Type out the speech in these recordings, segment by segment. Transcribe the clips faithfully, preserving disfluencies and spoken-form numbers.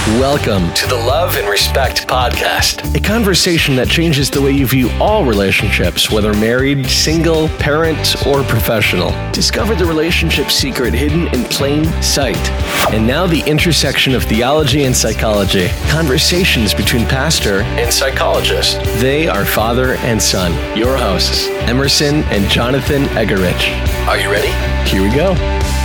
Welcome to the Love and Respect Podcast, a conversation that changes the way you view all relationships, whether married, single, parent, or professional. Discover the relationship secret hidden in plain sight. And now the intersection of theology and psychology. Conversations between pastor and psychologist. They are father and son. Your hosts, Emerson and Jonathan Egerich. Are you ready? Here we go.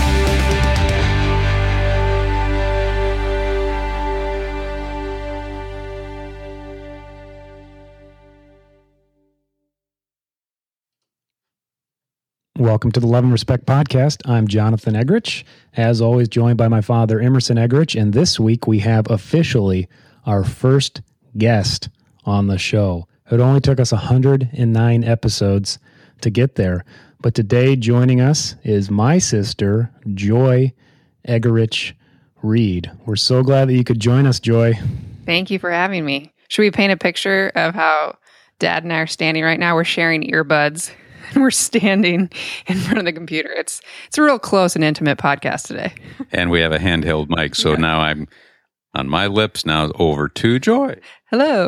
Welcome to the Love and Respect Podcast. I'm Jonathan Egerich, as always joined by my father, Emerson Egerich, and this week we have officially our first guest on the show. It only took us one hundred nine episodes to get there, but today joining us is my sister, Joy Egerich Reed. We're so glad that you could join us, Joy. Thank you for having me. Should we paint a picture of how Dad and I are standing right now? We're sharing earbuds. We're standing in front of the computer. It's it's a real close and intimate podcast today. And we have a handheld mic, so yeah. Now I'm on my lips, now over to Joy. Hello.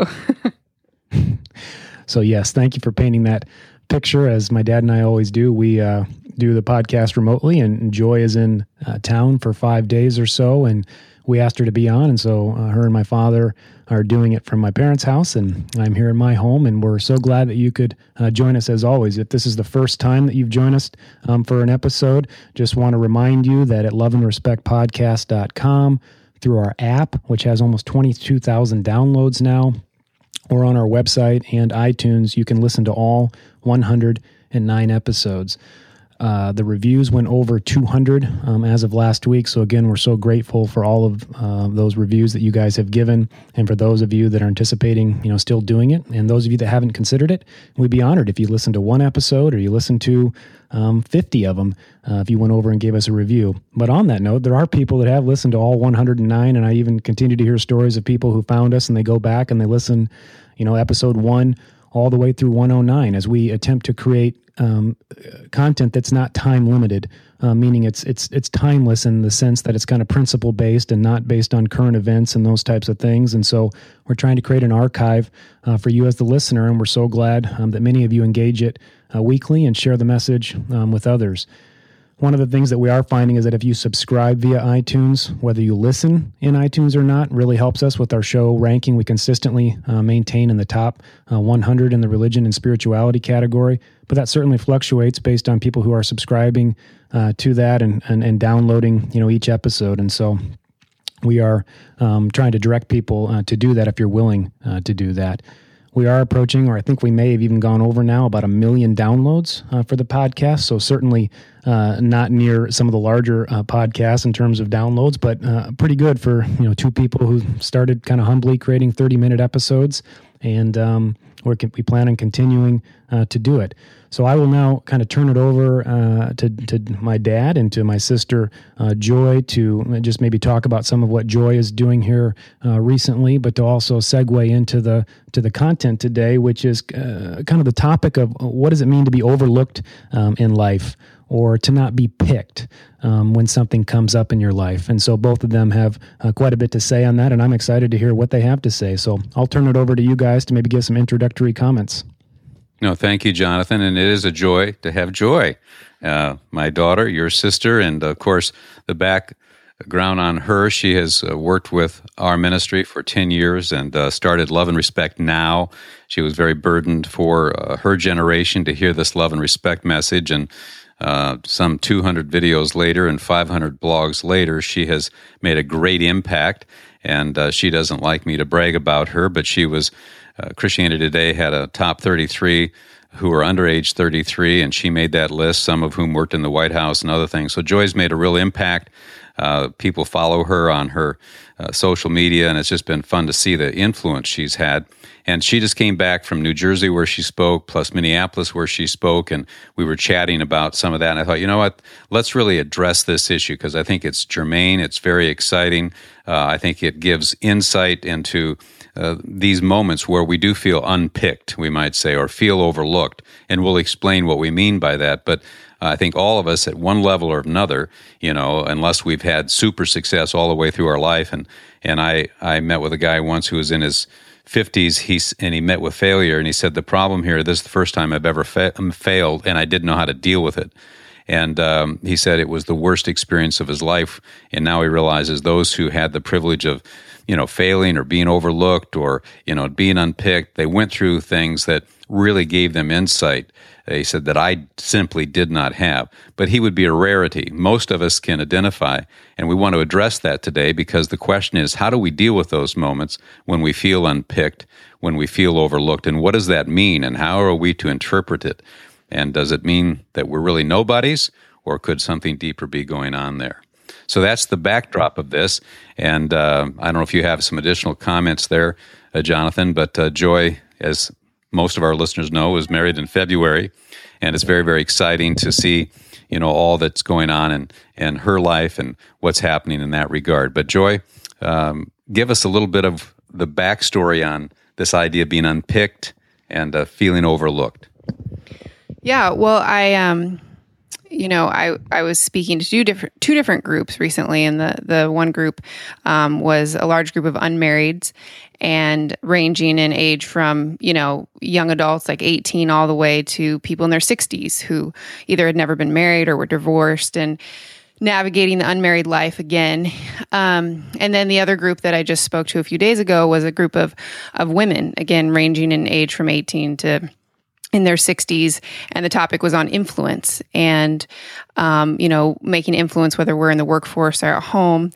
So yes, thank you for painting that picture. As my dad and I always do, we uh, do the podcast remotely, and Joy is in uh, town for five days or so, and we asked her to be on, and so uh, her and my father are doing it from my parents' house, and I'm here in my home, and we're so glad that you could uh, join us as always. If this is the first time that you've joined us um, for an episode, just want to remind you that at love and respect podcast dot com, through our app, which has almost twenty-two thousand downloads now, or on our website and iTunes, you can listen to all one hundred nine episodes. Uh, the reviews went over two hundred um, as of last week. So again, we're so grateful for all of uh, those reviews that you guys have given, and for those of you that are anticipating, you know, still doing it, and those of you that haven't considered it, we'd be honored if you listen to one episode or you listen to um, fifty of them uh, if you went over and gave us a review. But on that note, there are people that have listened to all one hundred nine, and I even continue to hear stories of people who found us and they go back and they listen, you know, episode one all the way through one oh nine as we attempt to create Um, content that's not time limited, uh, meaning it's it's it's timeless in the sense that it's kind of principle based and not based on current events and those types of things. And so we're trying to create an archive uh, for you as the listener, and we're so glad um, that many of you engage it uh, weekly and share the message um, with others. One of the things that we are finding is that if you subscribe via iTunes, whether you listen in iTunes or not, really helps us with our show ranking. We consistently uh, maintain in the top uh, one hundred in the religion and spirituality category, but that certainly fluctuates based on people who are subscribing uh, to that and, and, and downloading, you know, each episode. And so we are um, trying to direct people uh, to do that if you're willing uh, to do that. We are approaching, or I think we may have even gone over now, about a million downloads uh, for the podcast. So certainly uh, not near some of the larger uh, podcasts in terms of downloads, but uh, pretty good for, you know, two people who started kind of humbly creating thirty-minute episodes, and um, we're, we plan on continuing uh, to do it. So I will now kind of turn it over uh, to, to my dad and to my sister uh, Joy to just maybe talk about some of what Joy is doing here uh, recently, but to also segue into the to the content today, which is uh, kind of the topic of what does it mean to be overlooked um, in life, or to not be picked um, when something comes up in your life. And so both of them have uh, quite a bit to say on that, and I'm excited to hear what they have to say. So I'll turn it over to you guys to maybe give some introductory comments. No, thank you, Jonathan, and it is a joy to have Joy, uh, my daughter, your sister, and of course, the background on her. She has uh, worked with our ministry for ten years and uh, started Love and Respect Now. She was very burdened for uh, her generation to hear this love and respect message, and uh, some two hundred videos later and five hundred blogs later, she has made a great impact, and uh, she doesn't like me to brag about her, but she was Uh, Christianity Today had a top thirty-three who were under age thirty-three, and she made that list, some of whom worked in the White House and other things. So Joy's made a real impact. Uh, people follow her on her uh, social media, and it's just been fun to see the influence she's had. And she just came back from New Jersey where she spoke, plus Minneapolis where she spoke, and we were chatting about some of that. And I thought, you know what, let's really address this issue because I think it's germane, it's very exciting. Uh, I think it gives insight into uh, these moments where we do feel unpicked, we might say, or feel overlooked. And we'll explain what we mean by that. But I think all of us at one level or another, you know, unless we've had super success all the way through our life. And and I, I met with a guy once who was in his fifties, he's, and he met with failure, and he said, the problem here, this is the first time I've ever fa- failed, and I didn't know how to deal with it. And um, he said it was the worst experience of his life, and now he realizes those who had the privilege of, you know, failing or being overlooked or, you know, being unpicked, they went through things that really gave them insight. He said that I simply did not have. But he would be a rarity. Most of us can identify, and we want to address that today because the question is, how do we deal with those moments when we feel unpicked, when we feel overlooked, and what does that mean, and how are we to interpret it? And does it mean that we're really nobodies, or could something deeper be going on there? So that's the backdrop of this, and uh, I don't know if you have some additional comments there, uh, Jonathan, but uh, Joy, as most of our listeners know, was married in February, and it's very, very exciting to see, you know, all that's going on in, in her life and what's happening in that regard. But Joy, um, give us a little bit of the backstory on this idea of being unpicked and uh, feeling overlooked. Yeah, well, I, um, you know, I, I was speaking to two different two different groups recently, and the the one group um, was a large group of unmarrieds, and ranging in age from, you know, young adults like eighteen all the way to people in their sixties who either had never been married or were divorced and navigating the unmarried life again. Um, and then the other group that I just spoke to a few days ago was a group of of women, again, ranging in age from eighteen to in their sixties, and the topic was on influence and, um, you know, making influence, whether we're in the workforce or at home.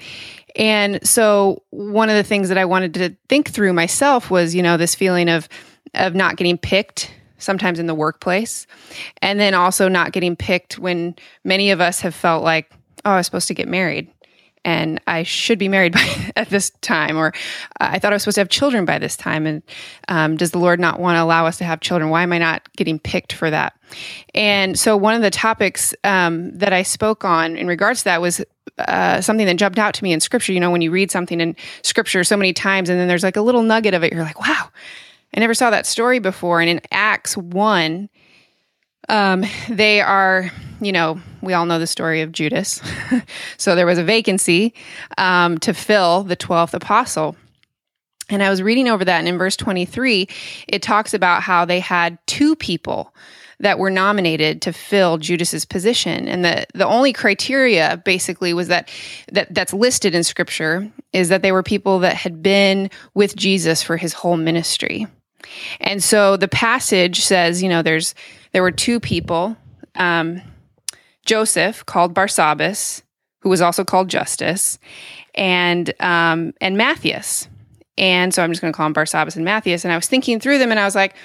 And so one of the things that I wanted to think through myself was, you know, this feeling of of not getting picked sometimes in the workplace, and then also not getting picked when many of us have felt like, oh, I was supposed to get married, and I should be married by, at this time, or I thought I was supposed to have children by this time, and um, does the Lord not want to allow us to have children? Why am I not getting picked for that? And so one of the topics um, that I spoke on in regards to that was uh, something that jumped out to me in Scripture. You know, when you read something in Scripture so many times, and then there's like a little nugget of it, you're like, wow, I never saw that story before. And in Acts one, Um, they are, you know, we all know the story of Judas. So there was a vacancy um, to fill the twelfth apostle. And I was reading over that, and in verse twenty-three, it talks about how they had two people that were nominated to fill Judas's position. And the, the only criteria basically was that, that that's listed in Scripture is that they were people that had been with Jesus for his whole ministry. And so the passage says, you know, there's there were two people, um, Joseph, called Barsabbas, who was also called Justus, and um, and Matthias. And so I'm just going to call them Barsabbas and Matthias. And I was thinking through them, and I was like,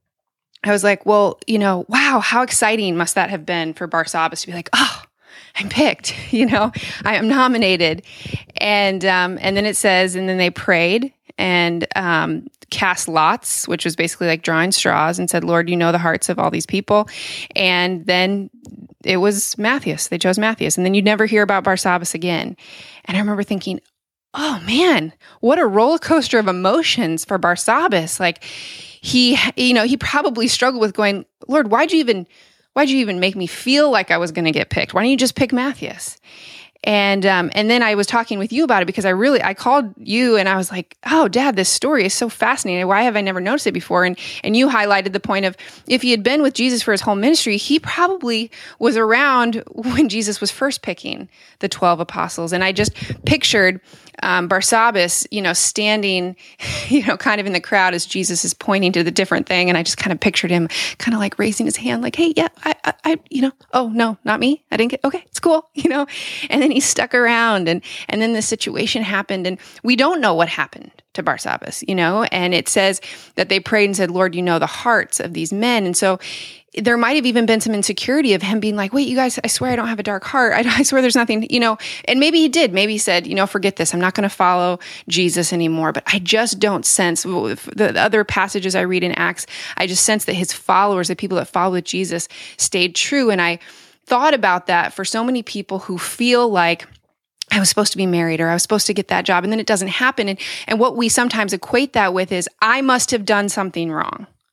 I was like, well, you know, wow, how exciting must that have been for Barsabbas to be like, oh, I'm picked, you know, I am nominated. And um, and then it says, and then they prayed and um, cast lots, which was basically like drawing straws, and said, Lord, you know the hearts of all these people. And then it was Matthias. They chose Matthias. And then you'd never hear about Barsabbas again. And I remember thinking, oh man, what a roller coaster of emotions for Barsabbas. Like he, you know, he probably struggled with going, Lord, why'd you even, why'd you even make me feel like I was going to get picked? Why don't you just pick Matthias? And um, and then I was talking with you about it because I really, I called you and I was like, oh, Dad, this story is so fascinating. Why have I never noticed it before? And and you highlighted the point of if he had been with Jesus for his whole ministry, he probably was around when Jesus was first picking the twelve apostles. And I just pictured um, Barsabbas, you know, standing, you know, kind of in the crowd as Jesus is pointing to the different thing. And I just kind of pictured him kind of like raising his hand like, hey, yeah, I, I, I, you know, oh, no, not me. I didn't get, okay, it's cool, you know. And then he stuck around, and and then the situation happened, and we don't know what happened to Barsabbas, you know. And it says that they prayed and said, Lord, you know the hearts of these men. And so there might have even been some insecurity of him being like, wait, you guys, I swear I don't have a dark heart. I, I swear there's nothing, you know. And maybe he did. Maybe he said, you know, forget this. I'm not going to follow Jesus anymore. But I just don't sense, the other passages I read in Acts, I just sense that his followers, the people that followed Jesus, stayed true. And I thought about that for so many people who feel like I was supposed to be married or I was supposed to get that job, and then it doesn't happen. And, and what we sometimes equate that with is I must have done something wrong.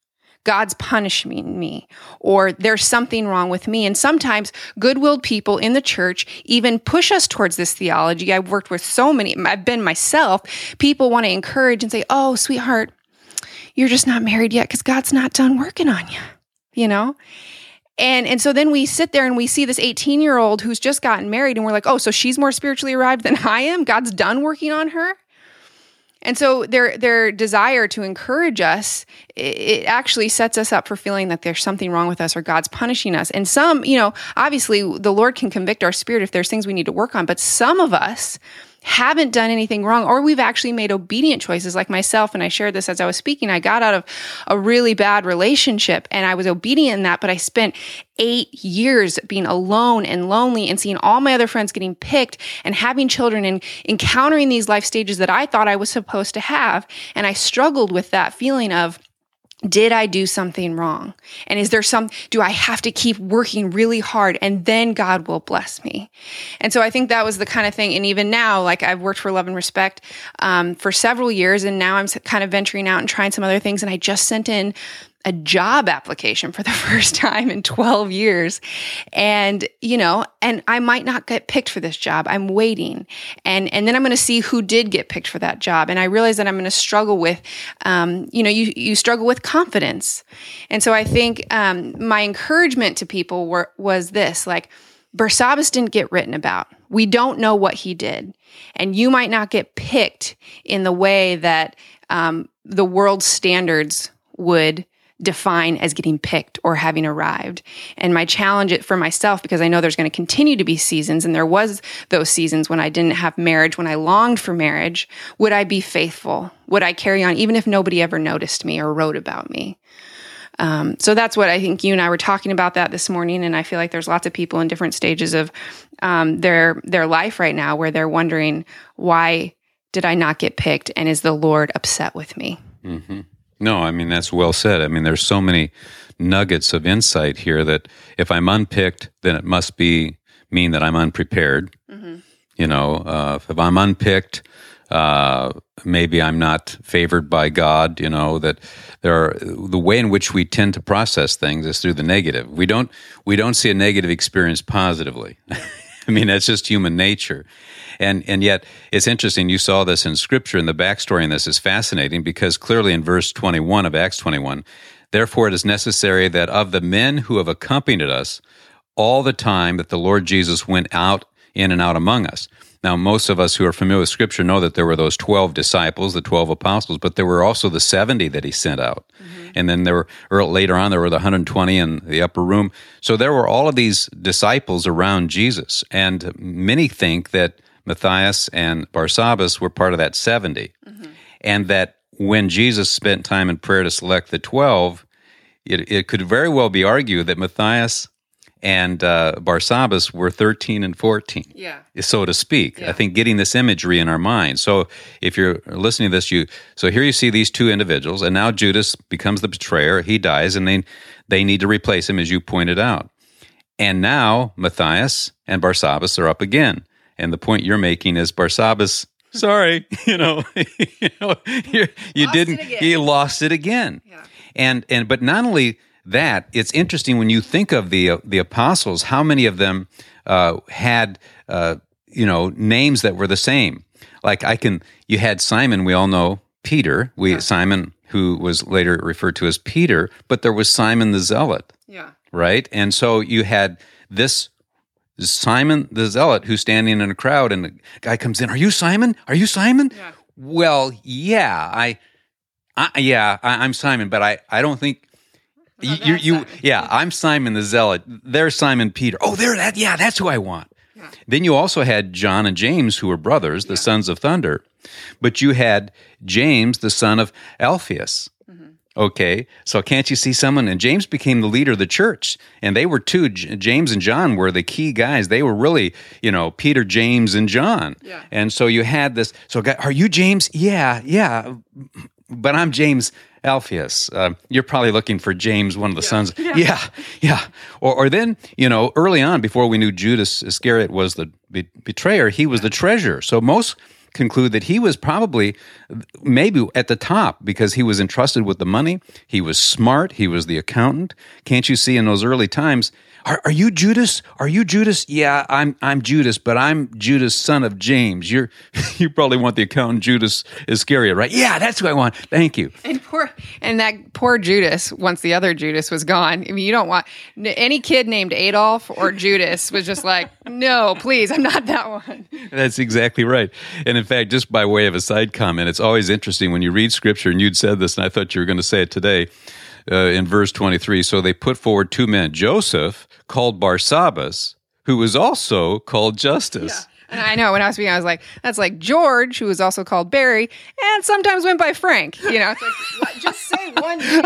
God's punishing me, or there's something wrong with me. And sometimes good-willed people in the church even push us towards this theology. I've worked with so many, I've been myself, people want to encourage and say, oh, sweetheart, you're just not married yet because God's not done working on you, you know? And and so then we sit there and we see this eighteen-year-old who's just gotten married, and we're like, oh, so she's more spiritually arrived than I am? God's done working on her? And so their their desire to encourage us, it actually sets us up for feeling that there's something wrong with us or God's punishing us. And some, you know, obviously the Lord can convict our spirit if there's things we need to work on, but some of us haven't done anything wrong, or we've actually made obedient choices like myself. And I shared this as I was speaking. I got out of a really bad relationship and I was obedient in that, but I spent eight years being alone and lonely and seeing all my other friends getting picked and having children and encountering these life stages that I thought I was supposed to have. And I struggled with that feeling of, did I do something wrong? And is there some, do I have to keep working really hard and then God will bless me? And so I think that was the kind of thing. And even now, like I've worked for Love and Respect um, for several years, and now I'm kind of venturing out and trying some other things. And I just sent in a job application for the first time in twelve years. And, you know, and I might not get picked for this job. I'm waiting. And, and then I'm going to see who did get picked for that job. And I realize that I'm going to struggle with, um, you know, you, you struggle with confidence. And so I think, um, my encouragement to people were, was this, like, Barsabbas didn't get written about. We don't know what he did. And you might not get picked in the way that, um, the world's standards would define as getting picked or having arrived. And my challenge for myself, because I know there's going to continue to be seasons, and there was those seasons when I didn't have marriage, when I longed for marriage, would I be faithful? Would I carry on even if nobody ever noticed me or wrote about me? Um, so that's what I think you and I were talking about that this morning. And I feel like there's lots of people in different stages of um, their their life right now where they're wondering, why did I not get picked? And is the Lord upset with me? Mm-hmm. No, I mean, that's well said. I mean, there's so many nuggets of insight here that if I'm unpicked, then it must be mean that I'm unprepared. Mm-hmm. You know, uh, if I'm unpicked, uh, maybe I'm not favored by God. You know, that there are, the way in which we tend to process things is through the negative. We don't we don't see a negative experience positively. I mean, that's just human nature. And and yet, it's interesting, you saw this in Scripture, and the backstory in this is fascinating, because clearly in verse twenty-one of Acts twenty-one, therefore it is necessary that of the men who have accompanied us all the time that the Lord Jesus went out, in and out among us. Now, most of us who are familiar with Scripture know that there were those twelve disciples, the twelve apostles, but there were also the seventy that he sent out. Mm-hmm. And then there were, or later on, there were the one hundred twenty in the upper room. So there were all of these disciples around Jesus. And many think that Matthias and Barsabbas were part of that seventy. Mm-hmm. And that when Jesus spent time in prayer to select the twelve, it, it could very well be argued that Matthias and uh, Barsabbas were thirteen and fourteen, yeah, so to speak. Yeah. I think getting this imagery in our mind. So if you're listening to this, you so here you see these two individuals, and now Judas becomes the betrayer. He dies, and they, they need to replace him, as you pointed out. And now Matthias and Barsabbas are up again. And the point you're making is Barsabbas, sorry, you know, you, know, you, you didn't, he lost it again. Yeah. And and but not only that, it's interesting when you think of the uh, the apostles, how many of them uh, had uh, you know names that were the same. Like I can, you had Simon, we all know Peter, we yeah. Simon, who was later referred to as Peter, but there was Simon the Zealot, yeah, right? And so you had this Simon the Zealot who's standing in a crowd, and the guy comes in. Are you Simon? Are you Simon? Yeah. Well, yeah, I, I yeah, I, I'm Simon, but I, I don't think you, you, you yeah, I'm Simon the Zealot. There's Simon Peter. Oh, there, that, yeah, that's who I want. Yeah. Then you also had John and James, who were brothers, the yeah. sons of thunder, but you had James, the son of Alphaeus. Okay, so can't you see someone? And James became the leader of the church, and they were two. J- James and John were the key guys. They were really, you know, Peter, James, and John. Yeah. And so you had this. So, are you James? Yeah, yeah. But I'm James Alphaeus. Uh, you're probably looking for James, one of the yeah. sons. Yeah, yeah. yeah. Or, or then, you know, early on, before we knew Judas Iscariot was the be- betrayer, he was the treasurer. So most conclude that he was probably maybe at the top because he was entrusted with the money. He was smart. He was the accountant. Can't you see in those early times, are, are you Judas? Are you Judas? Yeah, I'm I'm Judas, but I'm Judas, son of James. You're you probably want the accountant Judas Iscariot, right? Yeah, that's who I want. Thank you. And poor and that poor Judas, once the other Judas was gone. I mean, you don't want any kid named Adolf or Judas was just like, no, please, I'm not that one. That's exactly right. And in fact, just by way of a side comment, it's always interesting when you read Scripture, and you'd said this, and I thought you were going to say it today, uh, in verse twenty-three. So they put forward two men, Joseph, called Barsabbas, who was also called Justus. Yeah. And I know when I was speaking, I was like, that's like George, who was also called Barry, and sometimes went by Frank. You know, it's like, what, just say one name.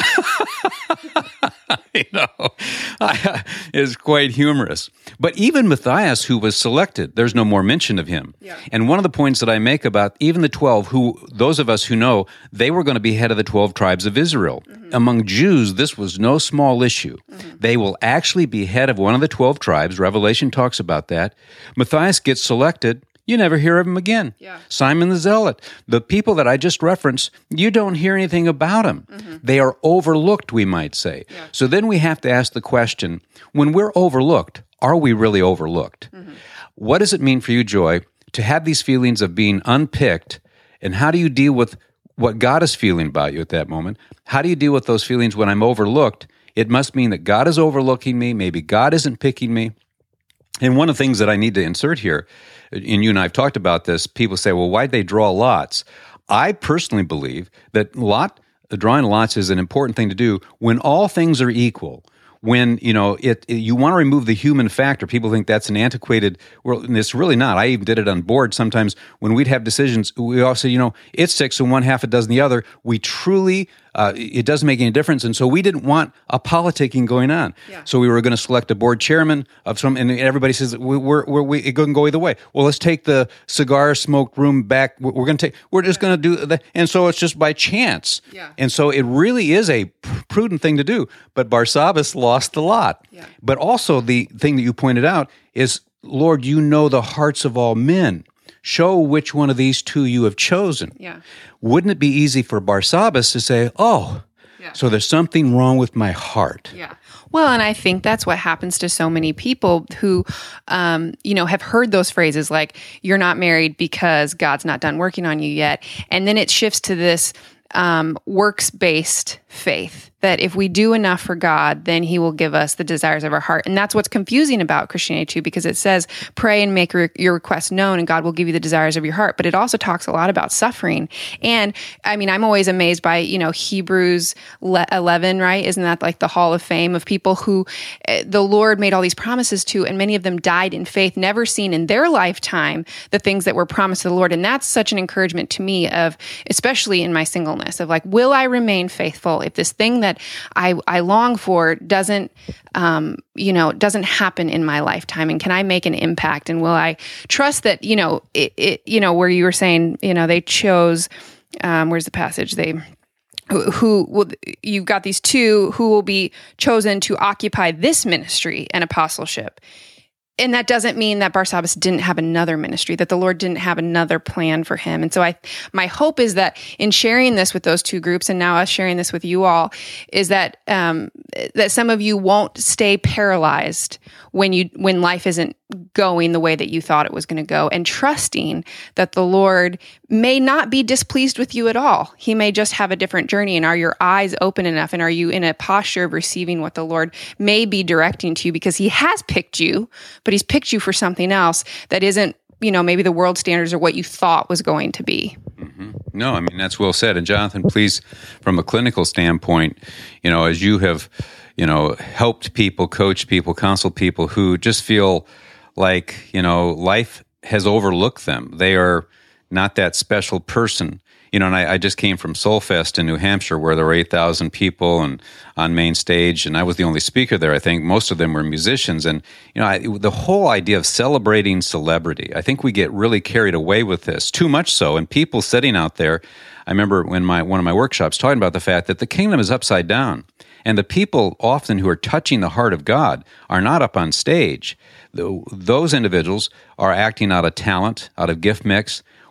You know, I, it's quite humorous. But even Matthias, who was selected, there's no more mention of him. Yeah. And one of the points that I make about even the twelve, who those of us who know, they were going to be head of the twelve tribes of Israel. Mm-hmm. Among Jews, this was no small issue. Mm-hmm. They will actually be head of one of the twelve tribes. Revelation talks about that. Matthias gets selected. You never hear of him again. Yeah. Simon the Zealot. The people that I just referenced, you don't hear anything about them. Mm-hmm. They are overlooked, we might say. Yeah. So then we have to ask the question, when we're overlooked, are we really overlooked? Mm-hmm. What does it mean for you, Joy, to have these feelings of being unpicked, and how do you deal with what God is feeling about you at that moment? How do you deal with those feelings when I'm overlooked? It must mean that God is overlooking me. Maybe God isn't picking me. And one of the things that I need to insert here, and you and I have talked about this, people say, well, why'd they draw lots? I personally believe that lot drawing lots is an important thing to do when all things are equal. When, you know, it, it you want to remove the human factor. People think that's an antiquated world, and it's really not. I even did it on board sometimes when we'd have decisions. We all say, you know, it's six and one half a dozen the other. We truly, uh, it doesn't make any difference. And so we didn't want a politicking going on. Yeah. So we were going to select a board chairman of some, and everybody says, we, we're, we're, we, it couldn't go either way. Well, let's take the cigar smoked room back. We're, we're going to take, we're just going to do that. And so it's just by chance. Yeah. And so it really is a prudent thing to do. But Barsabbas lost the lot. Yeah. But also the thing that you pointed out is, Lord, you know the hearts of all men. Show which one of these two you have chosen. Yeah. Wouldn't it be easy for Barsabbas to say, oh, Yeah. so there's something wrong with my heart? Yeah. Well, and I think that's what happens to so many people who, um, you know, have heard those phrases like, you're not married because God's not done working on you yet. And then it shifts to this um, works-based faith that if we do enough for God, then he will give us the desires of our heart. And that's what's confusing about Christianity too, because it says, pray and make re- your requests known and God will give you the desires of your heart. But it also talks a lot about suffering. And I mean, I'm always amazed by, you know, Hebrews eleven, right? Isn't that like the hall of fame of people who uh, the Lord made all these promises to, and many of them died in faith, never seen in their lifetime the things that were promised to the Lord. And that's such an encouragement to me of, especially in my singleness, of like, will I remain faithful if this thing that I, I long for doesn't, um, you know, doesn't happen in my lifetime, and can I make an impact? And will I trust that, you know, it, it you know, where you were saying, you know, they chose, um, where's the passage? They, who, who will, you've got these two who will be chosen to occupy this ministry and apostleship. And that doesn't mean that Barsabbas didn't have another ministry, that the Lord didn't have another plan for him. And so I, my hope is that in sharing this with those two groups, and now us sharing this with you all, is that um, that some of you won't stay paralyzed when you when life isn't going the way that you thought it was going to go, and trusting that the Lord may not be displeased with you at all. He may just have a different journey. And are your eyes open enough? And are you in a posture of receiving what the Lord may be directing to you? Because he has picked you, but he's picked you for something else that isn't, you know, maybe the world standards or what you thought was going to be. Mm-hmm. No, I mean, that's well said. And Jonathan, please, from a clinical standpoint, you know, as you have, you know, helped people, coached people, counseled people who just feel like, you know, life has overlooked them. They are not that special person. You know, and I, I just came from Soulfest in New Hampshire, where there were eight thousand people and on main stage, and I was the only speaker there. I think most of them were musicians. And, you know, I, the whole idea of celebrating celebrity, I think we get really carried away with this, too much so. And people sitting out there, I remember when my one of my workshops talking about the fact that the kingdom is upside down. And the people often who are touching the heart of God are not up on stage. Those individuals are acting out of talent, out of gift mix.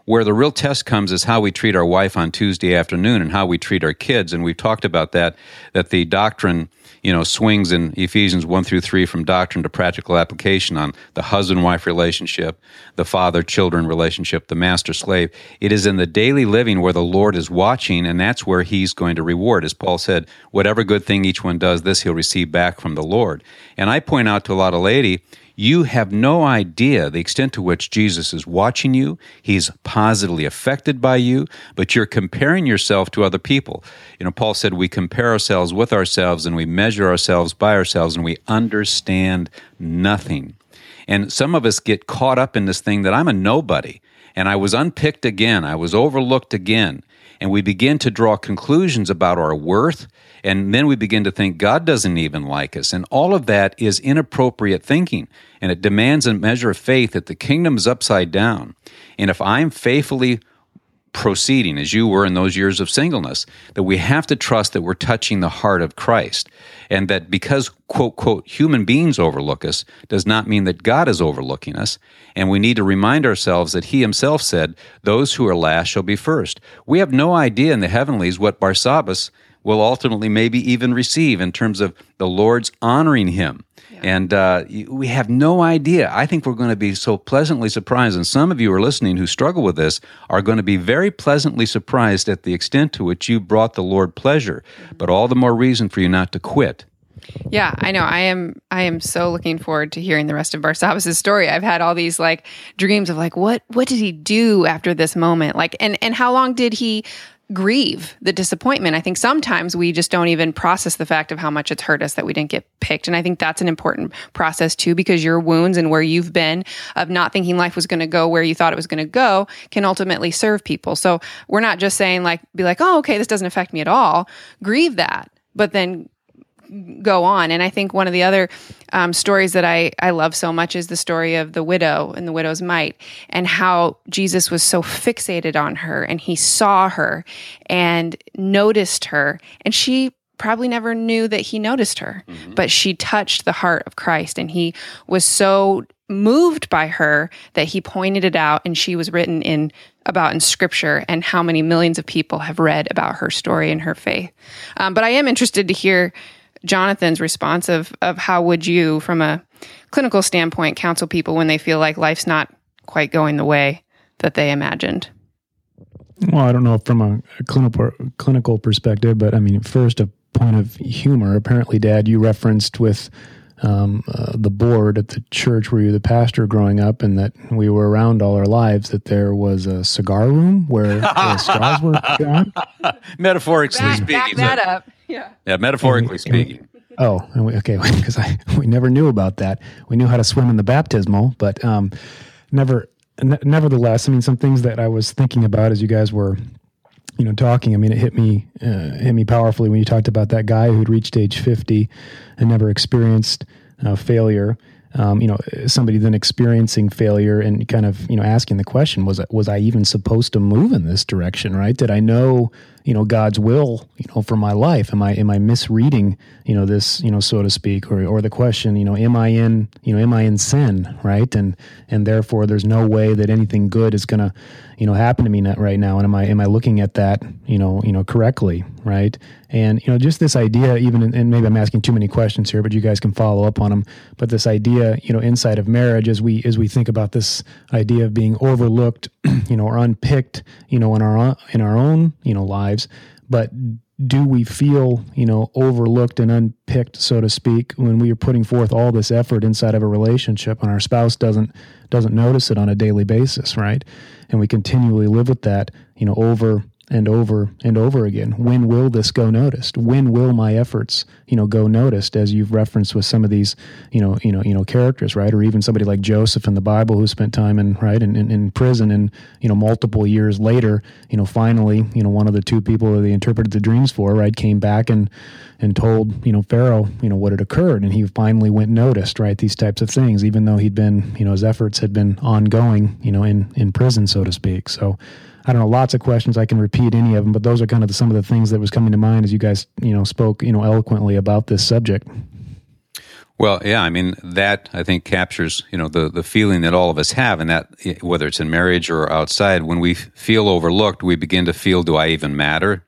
Where the real test comes is how we treat our wife on Tuesday afternoon and how we treat our kids. And we've talked about that, that the doctrine, you know, swings in Ephesians one through three from doctrine to practical application on the husband-wife relationship, the father-children relationship, the master-slave. It is in the daily living where the Lord is watching, and that's where he's going to reward. As Paul said, whatever good thing each one does, this he'll receive back from the Lord. And I point out to a lot of lady, you have no idea the extent to which Jesus is watching you. He's positively affected by you, but you're comparing yourself to other people. You know, Paul said we compare ourselves with ourselves and we measure ourselves by ourselves and we understand nothing. And some of us get caught up in this thing that I'm a nobody and I was unpicked again. I was overlooked again. And we begin to draw conclusions about our worth, and then we begin to think God doesn't even like us. And all of that is inappropriate thinking, and it demands a measure of faith that the kingdom is upside down. And if I'm faithfully proceeding, as you were in those years of singleness, that we have to trust that we're touching the heart of Christ, and that because, quote, quote, human beings overlook us does not mean that God is overlooking us, and we need to remind ourselves that he himself said, those who are last shall be first. We have no idea in the heavenlies what Barsabbas will ultimately maybe even receive in terms of the Lord's honoring him. Yeah. And uh, we have no idea. I think we're going to be so pleasantly surprised, and some of you are listening who struggle with this are going to be very pleasantly surprised at the extent to which you brought the Lord pleasure, mm-hmm. but all the more reason for you not to quit. Yeah, I know. I am I am so looking forward to hearing the rest of Barsabbas' story. I've had all these like dreams of like, what what did he do after this moment? Like, and, and how long did he grieve the disappointment? I think sometimes we just don't even process the fact of how much it's hurt us that we didn't get picked. And I think that's an important process too, because your wounds and where you've been of not thinking life was going to go where you thought it was going to go can ultimately serve people. So we're not just saying like, be like, oh, okay, this doesn't affect me at all. Grieve that, but then go on. And I think one of the other um, stories that I, I love so much is the story of the widow and the widow's mite, and how Jesus was so fixated on her, and he saw her and noticed her, and she probably never knew that he noticed her, mm-hmm. but she touched the heart of Christ, and he was so moved by her that he pointed it out, and she was written in about in scripture, and how many millions of people have read about her story and her faith. Um, but I am interested to hear Jonathan's response of, of how would you, from a clinical standpoint, counsel people when they feel like life's not quite going the way that they imagined? Well, I don't know from a, a clinical clinical perspective, but I mean, first, a point of humor. Apparently, Dad, you referenced with um, uh, the board at the church where you were the pastor growing up, and that we were around all our lives, that there was a cigar room where the straws were gone. Metaphorically back, speaking. Back that up. Yeah. Yeah, metaphorically we, speaking. We, oh, and we, okay, because I we never knew about that. We knew how to swim in the baptismal, but um, never. N- nevertheless, I mean, some things that I was thinking about as you guys were, you know, talking. I mean, it hit me uh, hit me powerfully when you talked about that guy who'd reached age fifty and never experienced uh, failure. Um, you know, somebody then experiencing failure and kind of, you know, asking the question, was was I even supposed to move in this direction, right? Did I know, you know, God's will, you know, for my life? Am I am I misreading, you know, this, you know, so to speak, or or the question, you know, am I in, you know, am I in sin, right? And and therefore, there's no way that anything good is going to, you know, happen to me right now. And am I am I looking at that, you know, you know, correctly, right? And you know, just this idea, even, in, and maybe I'm asking too many questions here, but you guys can follow up on them. But this idea, you know, inside of marriage, as we as we think about this idea of being overlooked, you know, or unpicked, you know, in our in our own, you know, lives, but do we feel, you know, overlooked and unpicked, so to speak, when we are putting forth all this effort inside of a relationship and our spouse doesn't doesn't notice it on a daily basis, right? And we continually live with that, you know, over and over and over again. When will this go noticed? When will my efforts, you know, go noticed? As you've referenced with some of these, you know, you know, you know, characters, right? Or even somebody like Joseph in the Bible who spent time in, right, in, in, in prison, and, you know, multiple years later, you know, finally, you know, one of the two people that they interpreted the dreams for, right, came back and, and told, you know, Pharaoh, you know, what had occurred. And he finally went noticed, right? These types of things, even though he'd been, you know, his efforts had been ongoing, you know, in, in prison, so to speak. So, I don't know, lots of questions. I can repeat any of them, but those are kind of the, some of the things that was coming to mind as you guys, you know, spoke, you know, eloquently about this subject. Well, yeah, I mean, that I think captures, you know, the, the feeling that all of us have, and that whether it's in marriage or outside, when we feel overlooked, we begin to feel, do I even matter?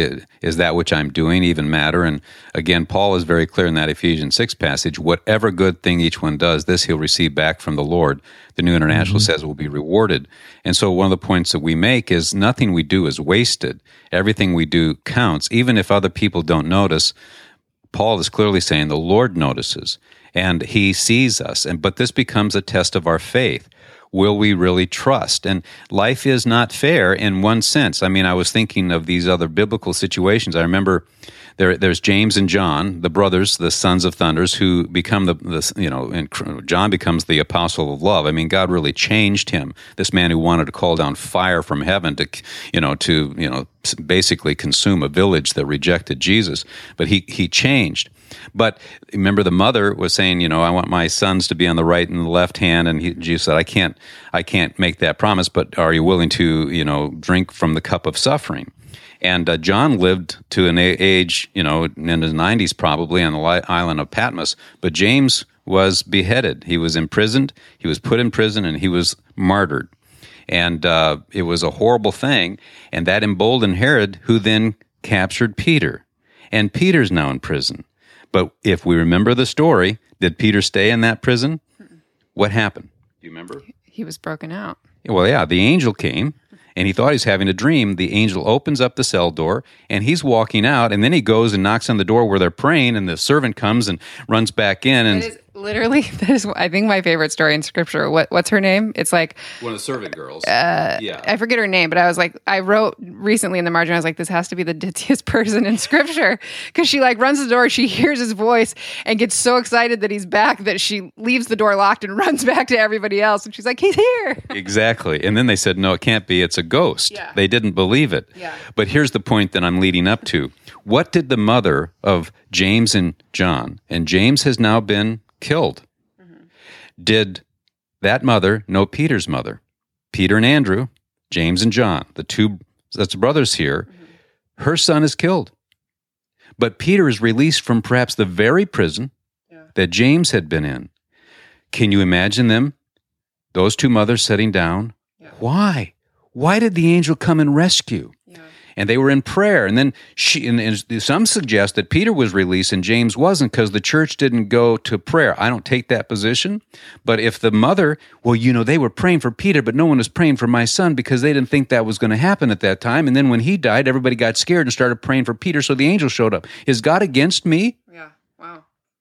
Is that which I'm doing even matter? And again, Paul is very clear in that Ephesians six passage, whatever good thing each one does, this he'll receive back from the Lord. The New International mm-hmm. says will be rewarded. And so one of the points that we make is nothing we do is wasted. Everything we do counts, even if other people don't notice. Paul is clearly saying the Lord notices and he sees us. And but this becomes a test of our faith. Will we really trust? And life is not fair in one sense. I mean, I was thinking of these other biblical situations. I remember there, there's James and John, the brothers, the sons of thunders, who become the, the you know, and John becomes the apostle of love. I mean, God really changed him. This man who wanted to call down fire from heaven to, you know, to, you know, basically consume a village that rejected Jesus. But he, he changed. But remember, the mother was saying, you know, I want my sons to be on the right and the left hand, and he, Jesus said, I can't, I can't make that promise. But are you willing to, you know, drink from the cup of suffering? And uh, John lived to an age, you know, in his nineties probably on the li- island of Patmos. But James was beheaded. He was imprisoned. He was put in prison, and he was martyred. And uh, it was a horrible thing. And that emboldened Herod, who then captured Peter. And Peter's now in prison. But if we remember the story, did Peter stay in that prison? What happened? Do you remember? He was broken out. Well, yeah, the angel came, and he thought he was having a dream. The angel opens up the cell door, and he's walking out, and then he goes and knocks on the door where they're praying, and the servant comes and runs back in. And it is literally, that is, I think, my favorite story in Scripture. What What's her name? It's like... one of the servant girls. Uh, yeah. I forget her name, but I was like, I wrote recently in the margin, I was like, this has to be the ditziest person in Scripture, because she like runs the door, she hears his voice, and gets so excited that he's back that she leaves the door locked and runs back to everybody else, and she's like, he's here. Exactly. And then they said, no, it can't be, it's a ghost. Yeah. They didn't believe it. Yeah. But here's the point that I'm leading up to. What did the mother of James and John, and James has now been killed, mm-hmm. did that mother know Peter's mother? Peter and Andrew, James and John, the two that's brothers here, mm-hmm. her son is killed. But Peter is released from perhaps the very prison yeah. that James had been in. Can you imagine them, those two mothers sitting down? Yeah. Why? Why did the angel come and rescue? Yeah. And they were in prayer. And then she, and, and some suggest that Peter was released and James wasn't because the church didn't go to prayer. I don't take that position. But if the mother, well, you know, they were praying for Peter, but no one was praying for my son because they didn't think that was going to happen at that time. And then when he died, everybody got scared and started praying for Peter. So the angel showed up. Is God against me? Yeah. Wow.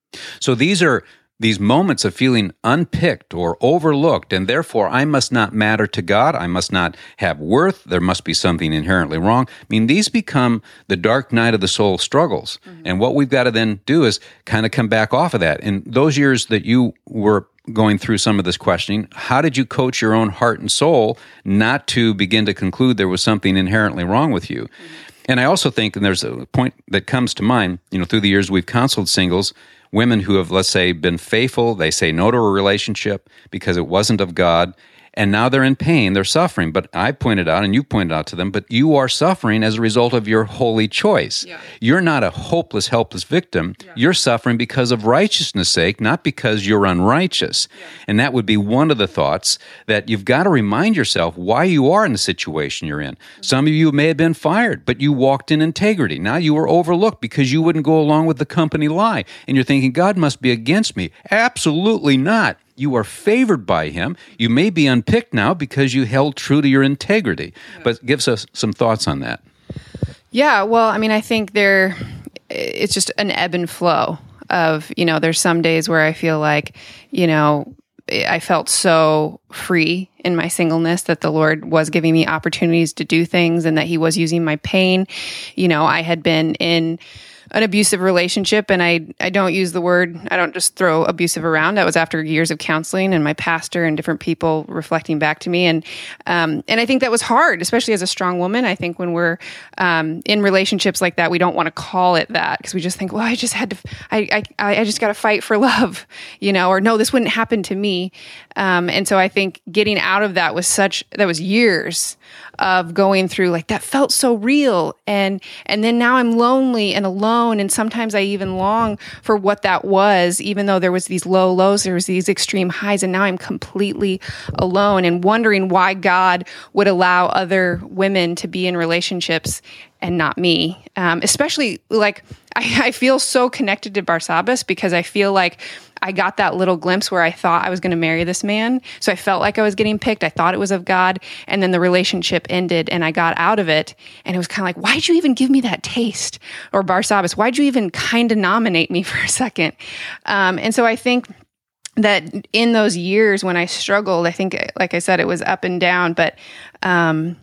So these are these moments of feeling unpicked or overlooked, and therefore I must not matter to God, I must not have worth, there must be something inherently wrong. I mean, these become the dark night of the soul struggles. Mm-hmm. And what we've got to then do is kind of come back off of that. In those years that you were going through some of this questioning, how did you coach your own heart and soul not to begin to conclude there was something inherently wrong with you? Mm-hmm. And I also think, and there's a point that comes to mind, you know, through the years we've counseled singles, women who have, let's say, been faithful, they say no to a relationship because it wasn't of God, and now they're in pain, they're suffering. But I pointed out, and you pointed out to them, but you are suffering as a result of your holy choice. Yeah. You're not a hopeless, helpless victim. Yeah. You're suffering because of righteousness' sake, not because you're unrighteous. Yeah. And that would be one of the thoughts, that you've got to remind yourself why you are in the situation you're in. Mm-hmm. Some of you may have been fired, but you walked in integrity. Now you were overlooked because you wouldn't go along with the company lie. And you're thinking, God must be against me. Absolutely not. You are favored by him. You may be unpicked now because you held true to your integrity. Yeah. But gives us some thoughts on that. Yeah, well, I mean, I think there, it's just an ebb and flow of, you know, there's some days where I feel like, you know, I felt so free in my singleness that the Lord was giving me opportunities to do things and that he was using my pain. You know, I had been in an abusive relationship, and I I don't use the word, I don't just throw abusive around. That was after years of counseling and my pastor and different people reflecting back to me. And um, and I think that was hard, especially as a strong woman. I think when we're um, in relationships like that, we don't want to call it that because we just think, well, I just had to, I I, I just got to fight for love, you know, or no, this wouldn't happen to me. Um, and so I think getting out of that was such, that was years of going through like, that felt so real. And and then now I'm lonely and alone. alone. And sometimes I even long for what that was, even though there was these low lows, there was these extreme highs, and now I'm completely alone and wondering why God would allow other women to be in relationships and not me. Um, especially like I, I feel so connected to Barsabbas because I feel like I got that little glimpse where I thought I was going to marry this man. So I felt like I was getting picked. I thought it was of God. And then the relationship ended and I got out of it. And it was kind of like, why'd you even give me that taste? Or Barsabbas, why'd you even kind of nominate me for a second? Um, and so I think that in those years when I struggled, I think, like I said, it was up and down. But um,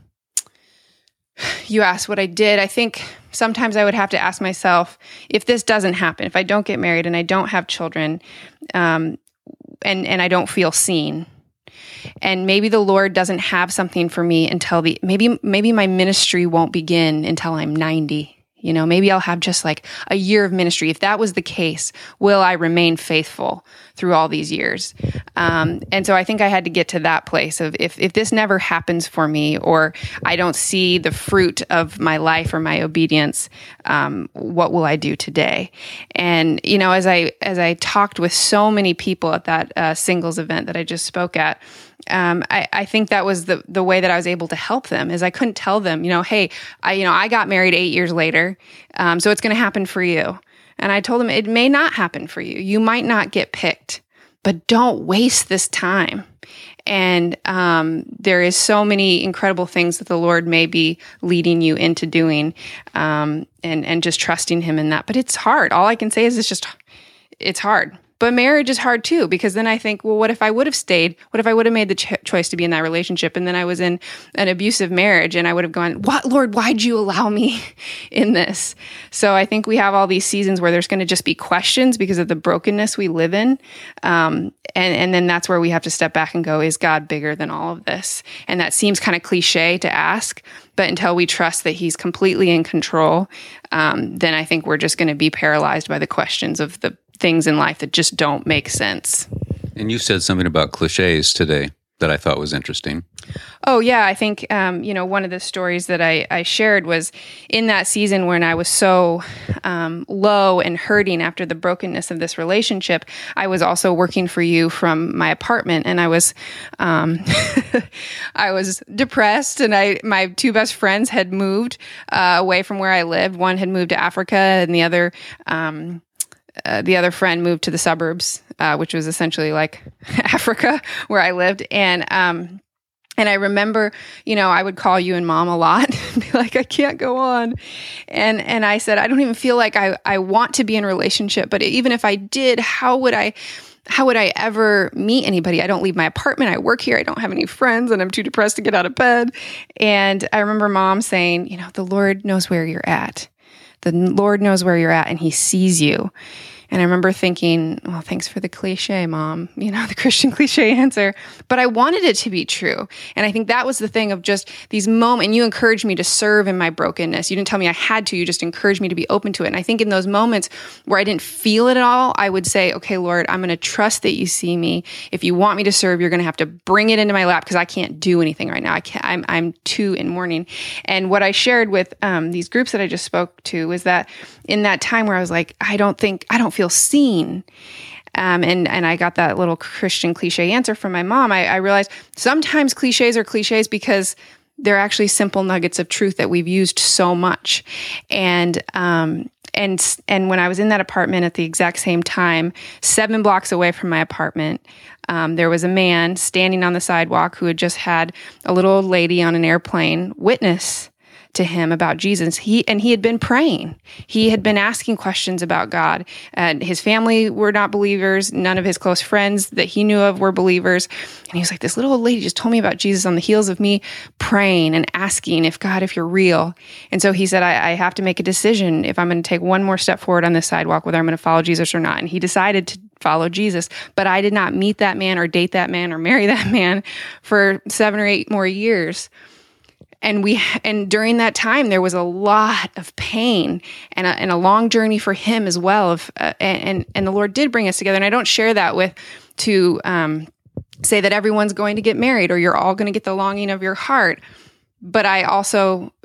you asked what I did. I think sometimes I would have to ask myself, if this doesn't happen, if I don't get married and I don't have children, um, and and I don't feel seen, and maybe the Lord doesn't have something for me until the maybe maybe my ministry won't begin until I'm ninety. You know, maybe I'll have just like a year of ministry. If that was the case, will I remain faithful through all these years? Um, and so I think I had to get to that place of if, if this never happens for me, or I don't see the fruit of my life or my obedience, um, what will I do today? And, you know, as I, as I talked with so many people at that uh, singles event that I just spoke at, Um, I, I think that was the the way that I was able to help them is I couldn't tell them, you know, hey, I, you know, I got married eight years later, um, so it's going to happen for you. And I told them it may not happen for you. You might not get picked, but don't waste this time. And um, there is so many incredible things that the Lord may be leading you into doing, um, and and just trusting Him in that. But it's hard. All I can say is it's just it's hard. But marriage is hard too, because then I think, well, what if I would have stayed? What if I would have made the ch- choice to be in that relationship? And then I was in an abusive marriage and I would have gone, what, Lord, why'd you allow me in this? So I think we have all these seasons where there's going to just be questions because of the brokenness we live in. Um, and, and then that's where we have to step back and go, is God bigger than all of this? And that seems kind of cliche to ask, but until we trust that He's completely in control, um, then I think we're just going to be paralyzed by the questions of the things in life that just don't make sense. And you said something about cliches today that I thought was interesting. Oh, yeah. I think, um, you know, one of the stories that I, I shared was in that season when I was so um, low and hurting after the brokenness of this relationship, I was also working for you from my apartment, and I was um, I was depressed, and I my two best friends had moved uh, away from where I lived. One had moved to Africa, and the other um Uh, the other friend moved to the suburbs, uh, which was essentially like Africa where I lived. And, um, and I remember, you know, I would call you and Mom a lot and be like, I can't go on. And, and I said, I don't even feel like I, I want to be in a relationship, but even if I did, how would I, how would I ever meet anybody? I don't leave my apartment. I work here. I don't have any friends, and I'm too depressed to get out of bed. And I remember Mom saying, you know, the Lord knows where you're at. The Lord knows where you're at, and He sees you. And I remember thinking, well, thanks for the cliche, Mom, you know, the Christian cliche answer. But I wanted it to be true. And I think that was the thing of just these moments. And you encouraged me to serve in my brokenness. You didn't tell me I had to. You just encouraged me to be open to it. And I think in those moments where I didn't feel it at all, I would say, okay, Lord, I'm going to trust that you see me. If you want me to serve, you're going to have to bring it into my lap because I can't do anything right now. I can't, I'm, I'm too in mourning. And what I shared with um, these groups that I just spoke to was that in that time where I was like, I don't think, I don't feel seen. Um, and, and I got that little Christian cliche answer from my mom. I, I realized sometimes cliches are cliches because they're actually simple nuggets of truth that we've used so much. And, um, and, and when I was in that apartment at the exact same time, seven blocks away from my apartment, um, there was a man standing on the sidewalk who had just had a little old lady on an airplane witness to him about Jesus. He and he had been praying. He had been asking questions about God. And his family were not believers. None of his close friends that he knew of were believers. And he was like, this little old lady just told me about Jesus on the heels of me praying and asking if God, if you're real. And so he said, I, I have to make a decision if I'm going to take one more step forward on this sidewalk, whether I'm going to follow Jesus or not. And he decided to follow Jesus. But I did not meet that man or date that man or marry that man for seven or eight more years. And we, and during that time, there was a lot of pain and a, and a long journey for him as well. Of uh, and and the Lord did bring us together. And I don't share that with to um, say that everyone's going to get married or you're all going to get the longing of your heart. But I also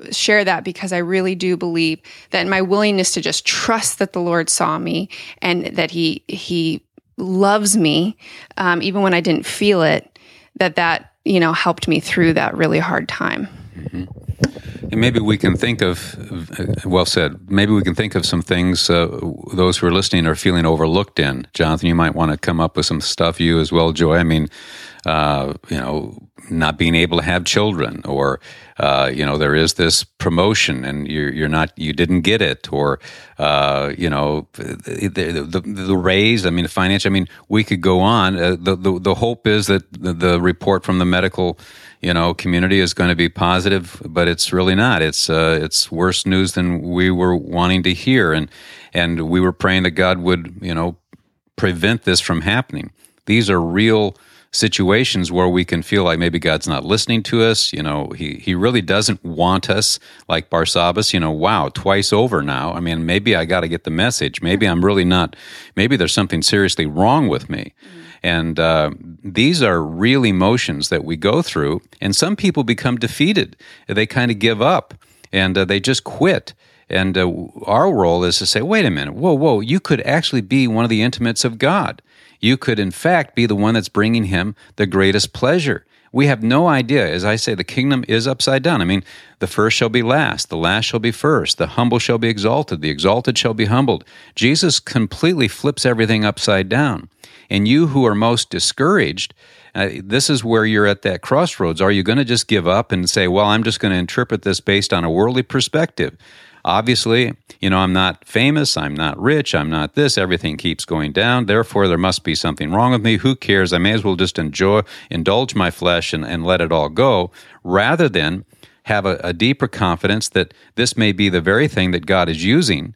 share that because I really do believe that my willingness to just trust that the Lord saw me and that he he loves me, um, even when I didn't feel it, that that, you know, helped me through that really hard time. Mm-hmm. And maybe we can think of, well said, maybe we can think of some things uh, those who are listening are feeling overlooked in. Jonathan, you might want to come up with some stuff, you as well, Joy. I mean, uh, you know, not being able to have children, or, uh, you know, there is this promotion and you're, you're not, you didn't get it, or, uh, you know, the, the, the, the raise, I mean, the financial, I mean, we could go on. Uh, the, the, the hope is that the, the report from the medical you know, community is going to be positive, but it's really not. It's uh, it's worse news than we were wanting to hear, and and we were praying that God would, you know, prevent this from happening. These are real situations where we can feel like maybe God's not listening to us. You know, he he really doesn't want us, like Barsabbas. You know, wow, twice over now. I mean, maybe I got to get the message. Maybe I'm really not. Maybe there's something seriously wrong with me. Mm-hmm. And uh, these are real emotions that we go through, and some people become defeated. They kind of give up, and uh, they just quit. And uh, our role is to say, wait a minute, whoa, whoa, you could actually be one of the intimates of God. You could, in fact, be the one that's bringing him the greatest pleasure. We have no idea. As I say, the kingdom is upside down. I mean, the first shall be last, the last shall be first, the humble shall be exalted, the exalted shall be humbled. Jesus completely flips everything upside down. And you who are most discouraged, uh, this is where you're at that crossroads. Are you going to just give up and say, well, I'm just going to interpret this based on a worldly perspective? Obviously, you know, I'm not famous, I'm not rich, I'm not this, everything keeps going down, therefore there must be something wrong with me. Who cares? I may as well just enjoy, indulge my flesh and, and let it all go, rather than have a, a deeper confidence that this may be the very thing that God is using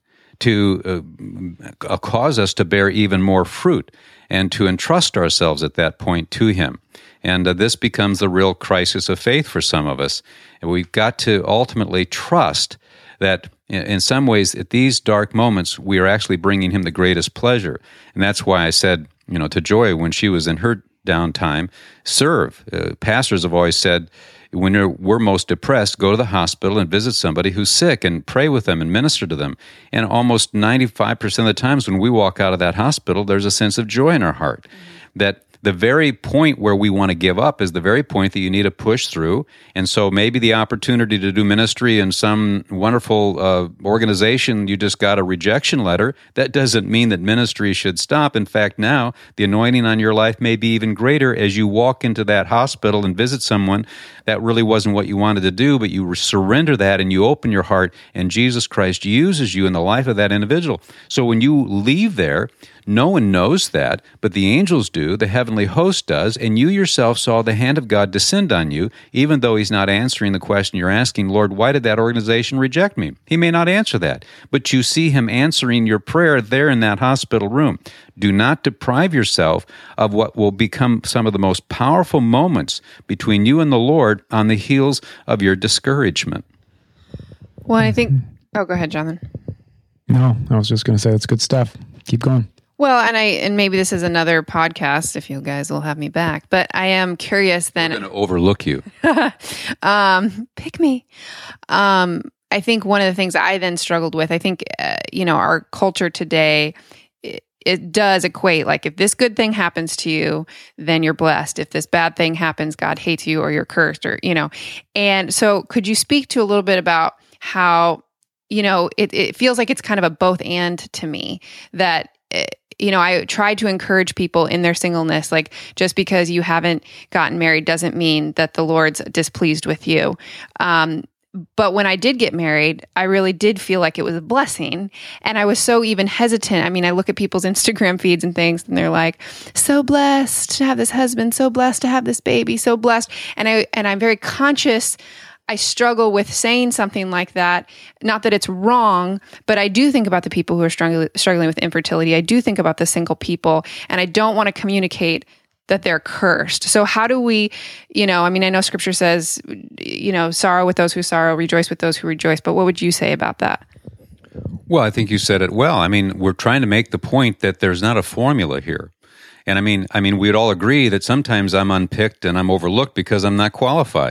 to uh, cause us to bear even more fruit and to entrust ourselves at that point to him. And uh, this becomes the real crisis of faith for some of us. And we've got to ultimately trust that in some ways, at these dark moments, we are actually bringing him the greatest pleasure. And that's why I said, you know, to Joy when she was in her downtime, serve. Uh, pastors have always said, when you're, we're most depressed, go to the hospital and visit somebody who's sick and pray with them and minister to them. And almost ninety-five percent of the times when we walk out of that hospital, there's a sense of joy in our heart. Mm-hmm. That the very point where we want to give up is the very point that you need to push through. And so maybe the opportunity to do ministry in some wonderful uh, organization, you just got a rejection letter. That doesn't mean that ministry should stop. In fact, now the anointing on your life may be even greater as you walk into that hospital and visit someone that really wasn't what you wanted to do, but you surrender that and you open your heart, and Jesus Christ uses you in the life of that individual. So when you leave there, no one knows that, but the angels do, the heavenly host does, and you yourself saw the hand of God descend on you, even though he's not answering the question you're asking, Lord, why did that organization reject me? He may not answer that, but you see him answering your prayer there in that hospital room. Do not deprive yourself of what will become some of the most powerful moments between you and the Lord on the heels of your discouragement. Well, I think... Oh, go ahead, Jonathan. No, I was just going to say that's good stuff. Keep going. Well, and I and maybe this is another podcast if you guys will have me back, but I am curious then. I'm going to overlook you. um, pick me. Um, I think one of the things I then struggled with, I think, uh, you know, our culture today, it, it does equate, like if this good thing happens to you, then you're blessed. If this bad thing happens, God hates you or you're cursed, or, you know. And so could you speak to a little bit about how, you know, it, it feels like it's kind of a both and to me, that it, you know, I try to encourage people in their singleness, like just because you haven't gotten married doesn't mean that the Lord's displeased with you. Um, but when I did get married, I really did feel like it was a blessing. And I was so even hesitant. I mean, I look at people's Instagram feeds and things, and they're like, so blessed to have this husband, so blessed to have this baby, so blessed. And I, and I'm very conscious. I struggle with saying something like that. Not that it's wrong, but I do think about the people who are struggling struggling with infertility. I do think about the single people, and I don't want to communicate that they're cursed. So how do we, you know, I mean, I know scripture says, you know, sorrow with those who sorrow, rejoice with those who rejoice, but what would you say about that? Well, I think you said it well. I mean, we're trying to make the point that there's not a formula here. And I mean, I mean, we'd all agree that sometimes I'm unpicked and I'm overlooked because I'm not qualified.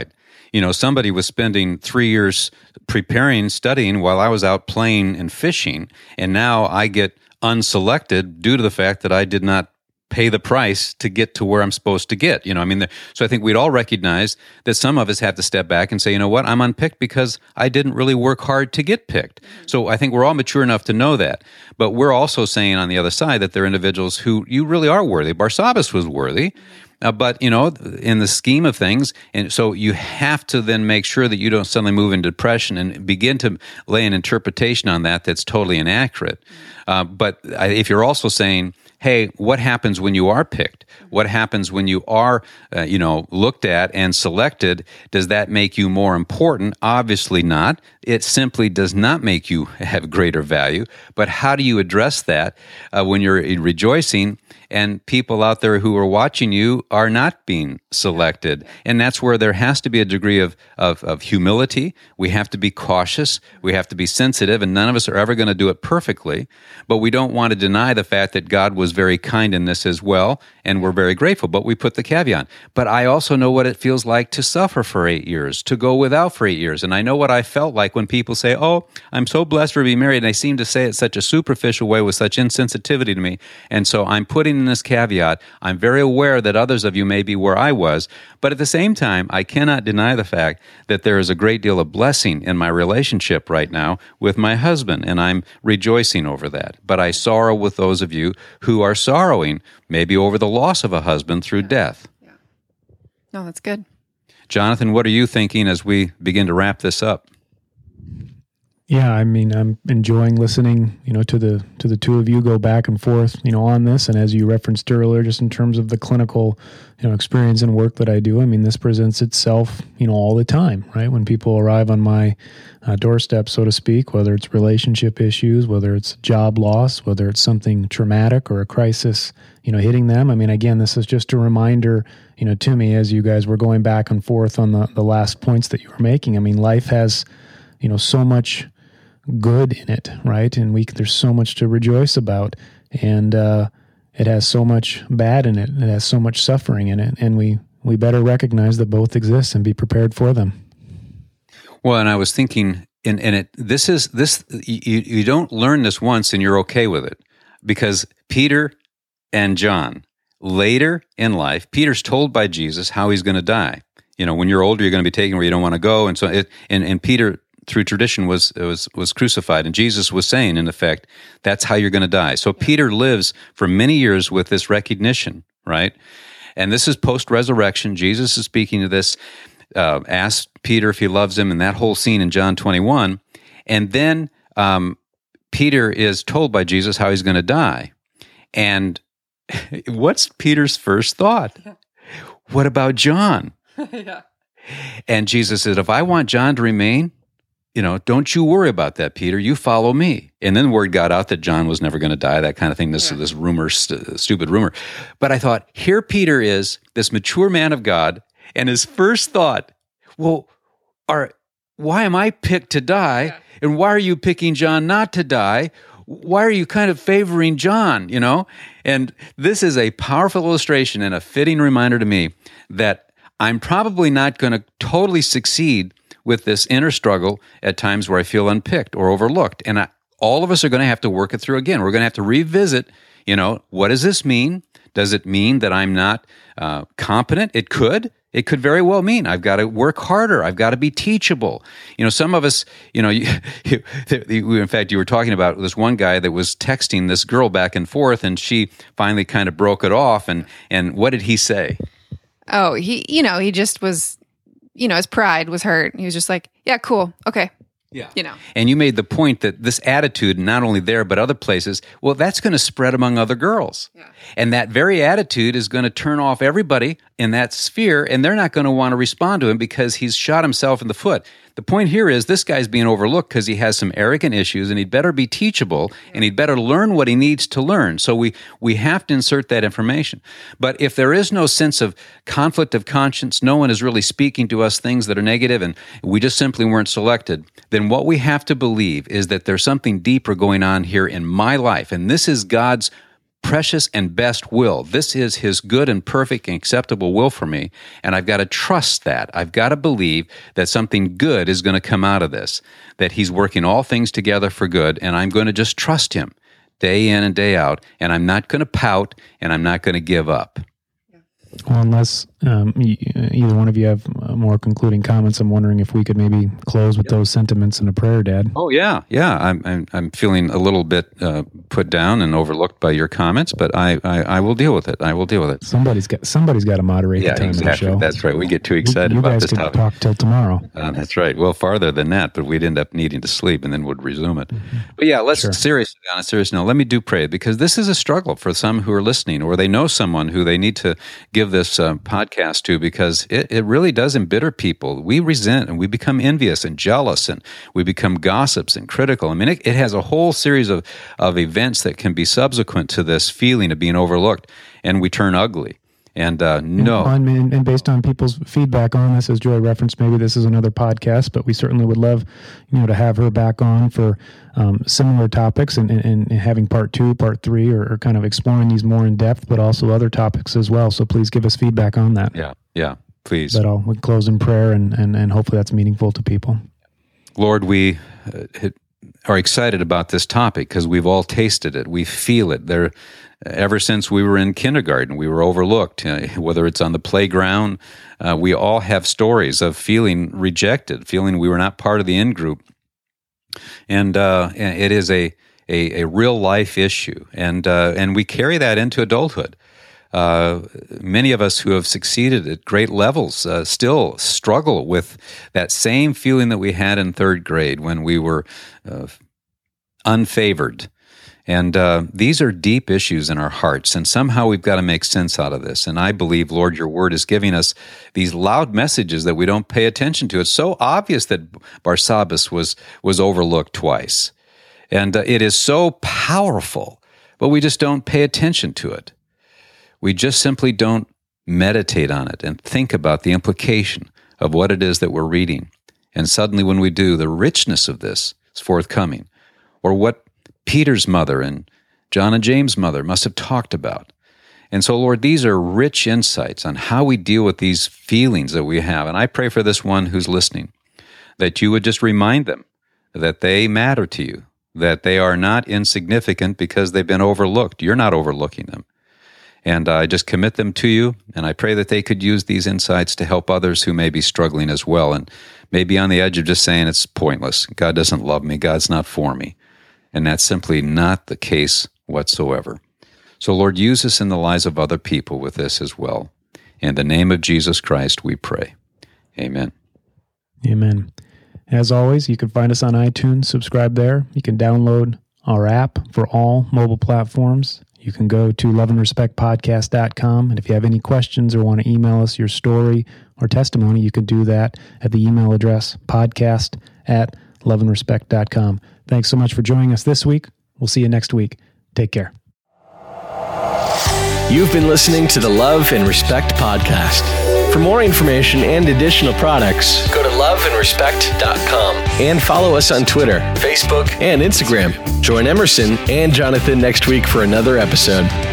You know, somebody was spending three years preparing, studying while I was out playing and fishing, and now I get unselected due to the fact that I did not pay the price to get to where I'm supposed to get. You know, I mean, the, so I think we'd all recognize that some of us have to step back and say, you know what, I'm unpicked because I didn't really work hard to get picked. So I think we're all mature enough to know that. But we're also saying on the other side that there are individuals who you really are worthy. Barsabbas was worthy. Uh, but, you know, in the scheme of things, and so you have to then make sure that you don't suddenly move into depression and begin to lay an interpretation on that that's totally inaccurate. Uh, but if you're also saying, hey, what happens when you are picked? What happens when you are, uh, you know, looked at and selected? Does that make you more important? Obviously not. It simply does not make you have greater value. But how do you address that uh, when you're rejoicing and people out there who are watching you are not being selected? And that's where there has to be a degree of, of, of humility. We have to be cautious. We have to be sensitive, and none of us are ever going to do it perfectly. But we don't want to deny the fact that God was very kind in this as well, and we're very grateful. But we put the caveat. But I also know what it feels like to suffer for eight years, to go without for eight years. And I know what I felt like when people say, oh, I'm so blessed for being married, and they seem to say it such a superficial way with such insensitivity to me. And so I'm putting in this caveat. I'm very aware that others of you may be where I was, but at the same time, I cannot deny the fact that there is a great deal of blessing in my relationship right now with my husband, and I'm rejoicing over that. But I sorrow with those of you who are sorrowing, maybe over the loss of a husband through yeah. death. Yeah. No, that's good. Jonathan, what are you thinking as we begin to wrap this up? Yeah, I mean, I'm enjoying listening, you know, to the to the two of you go back and forth, you know, on this. And as you referenced earlier, just in terms of the clinical, you know, experience and work that I do, I mean, this presents itself, you know, all the time, right? When people arrive on my uh, doorstep, so to speak, whether it's relationship issues, whether it's job loss, whether it's something traumatic or a crisis, you know, hitting them. I mean, again, this is just a reminder, you know, to me as you guys were going back and forth on the, the last points that you were making. I mean, life has, you know, so much good in it, right? And we there's so much to rejoice about, and uh, it has so much bad in it. It has so much suffering in it, and we we better recognize that both exist and be prepared for them. Well, and I was thinking, and and it this is this you you don't learn this once and you're okay with it, because Peter and John later in life, Peter's told by Jesus how he's going to die. You know, when you're older, you're going to be taken where you don't want to go, and so it and and Peter, through tradition, was was was crucified, and Jesus was saying, in effect, that's how you're going to die. So Peter lives for many years with this recognition, right? And this is post-resurrection. Jesus is speaking to this, uh, asks Peter if he loves him, and that whole scene in John twenty-one. And then um, Peter is told by Jesus how he's going to die. And what's Peter's first thought? Yeah. What about John? yeah. And Jesus said, if I want John to remain, you know, don't you worry about that, Peter. You follow me. And then word got out that John was never going to die, that kind of thing, this yeah. this rumor, st- stupid rumor. But I thought, here Peter is, this mature man of God, and his first thought, well, are, why am I picked to die? Yeah. And why are you picking John not to die? Why are you kind of favoring John, you know? And this is a powerful illustration and a fitting reminder to me that I'm probably not going to totally succeed with this inner struggle at times where I feel unpicked or overlooked. And I, all of us are going to have to work it through again. We're going to have to revisit, you know, what does this mean? Does it mean that I'm not uh, competent? It could. It could very well mean I've got to work harder. I've got to be teachable. You know, some of us, you know, you, you, in fact, you were talking about this one guy that was texting this girl back and forth, and she finally kind of broke it off. And, and what did he say? Oh, he, you know, he just was, you know, his pride was hurt. He was just like, yeah, cool. Okay. Yeah. You know. And you made the point that this attitude, not only there, but other places, well, that's going to spread among other girls. Yeah. And that very attitude is going to turn off everybody in that sphere, and they're not going to want to respond to him because he's shot himself in the foot. The point here is this guy's being overlooked because he has some arrogant issues, and he'd better be teachable, yeah. and he'd better learn what he needs to learn. So we, we have to insert that information. But if there is no sense of conflict of conscience, no one is really speaking to us things that are negative, and we just simply weren't selected, then what we have to believe is that there's something deeper going on here in my life, and this is God's precious and best will. This is his good and perfect and acceptable will for me, and I've got to trust that. I've got to believe that something good is going to come out of this, that he's working all things together for good, and I'm going to just trust him day in and day out, and I'm not going to pout, and I'm not going to give up. Well, unless um, either one of you have more concluding comments, I'm wondering if we could maybe close with those sentiments in a prayer, Dad. Oh yeah, yeah. I'm I'm, I'm feeling a little bit uh, put down and overlooked by your comments, but I, I, I will deal with it. I will deal with it. Somebody's got somebody's got to moderate yeah, the time exactly. of the show. That's right. We get too excited you, you about guys this could topic. Talk till tomorrow. Uh, that's right. Well, farther than that, but we'd end up needing to sleep and then would resume it. Mm-hmm. But yeah, let's sure. seriously on a serious note. Let me do pray, because this is a struggle for some who are listening, or they know someone who they need to give this uh, podcast to, because it, it really does embitter people. We resent and we become envious and jealous, and we become gossips and critical. I mean, it, it has a whole series of, of events that can be subsequent to this feeling of being overlooked, and we turn ugly. And uh, no. And, and, and based on people's feedback on this, as Joy referenced, maybe this is another podcast, but we certainly would love, you know, to have her back on for um, similar topics and, and, and having part two, part three, or, or kind of exploring these more in depth, but also other topics as well. So please give us feedback on that. Yeah, yeah, please. But I'll we'll close in prayer, and, and, and hopefully that's meaningful to people. Lord, we uh, are excited about this topic because we've all tasted it. We feel it. There. Ever since we were in kindergarten, we were overlooked, uh, whether it's on the playground. Uh, we all have stories of feeling rejected, feeling we were not part of the in-group. And uh, it is a, a, a real-life issue, and uh, and we carry that into adulthood. Uh, many of us who have succeeded at great levels uh, still struggle with that same feeling that we had in third grade when we were uh, unfavored. And uh, these are deep issues in our hearts, and somehow we've got to make sense out of this. And I believe, Lord, your word is giving us these loud messages that we don't pay attention to. It's so obvious that Barsabbas was, was overlooked twice. And uh, it is so powerful, but we just don't pay attention to it. We just simply don't meditate on it and think about the implication of what it is that we're reading. And suddenly when we do, the richness of this is forthcoming. Or what Peter's mother and John and James' mother must have talked about. And so, Lord, these are rich insights on how we deal with these feelings that we have. And I pray for this one who's listening, that you would just remind them that they matter to you, that they are not insignificant because they've been overlooked. You're not overlooking them. And I just commit them to you, and I pray that they could use these insights to help others who may be struggling as well, and may be on the edge of just saying it's pointless. God doesn't love me. God's not for me. And that's simply not the case whatsoever. So, Lord, use us in the lives of other people with this as well. In the name of Jesus Christ, we pray. Amen. Amen. As always, you can find us on iTunes. Subscribe there. You can download our app for all mobile platforms. You can go to love and respect podcast dot com. And if you have any questions or want to email us your story or testimony, you can do that at the email address podcast at love and respect dot com. Thanks so much for joining us this week. We'll see you next week. Take care. You've been listening to the Love and Respect podcast. For more information and additional products, go to love and respect dot com and follow us on Twitter, Facebook, and Instagram. Join Emerson and Jonathan next week for another episode.